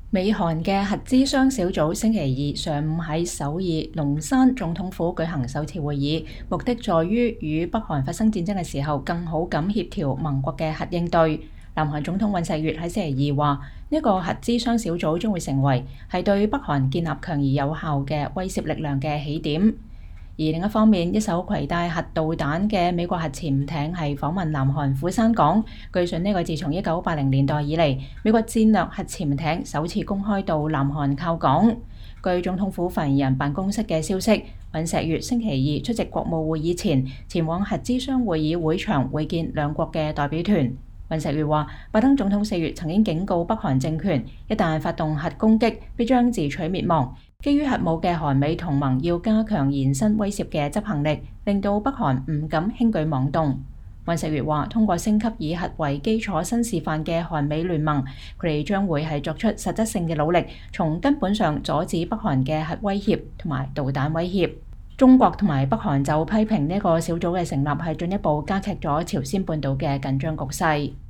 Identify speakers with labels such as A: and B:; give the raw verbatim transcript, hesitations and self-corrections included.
A: 美韓嘅核諮商小組星期二上午喺首爾龍山總統府舉行首次會議，目的在於與北韓發生戰爭嘅時候更好咁協調盟國嘅核應對。南韓總統尹錫悅喺星期二話，呢個核諮商小組將會成為係對北韓建立強而有效嘅威懾力量嘅起點。而另一方面，一艘攜帶核導彈嘅美國核潛艇係訪問南韓釜山港。據信呢個自從一九八零年代以嚟，美國戰略核潛艇首次公開到南韓靠港。據總統府發言人辦公室嘅消息，尹錫悅星期二出席國務會議前，前往核諮商會議會場會見兩國嘅代表團。尹錫悅話，拜登總統四月曾經警告北韓政權，一旦發動核攻擊，必將自取滅亡。基於核武嘅韓美同盟要加強延伸威懾嘅執行力，令到北韓唔敢輕舉妄動。尹錫悅話，通過升級以核為基礎新示範嘅韓美聯盟，佢哋將會係作出實質性嘅努力，從根本上阻止北韓嘅核威脅同埋導彈威脅。中國同埋北韓就批評呢個小組嘅成立係進一步加劇咗朝鮮半島嘅緊張局勢。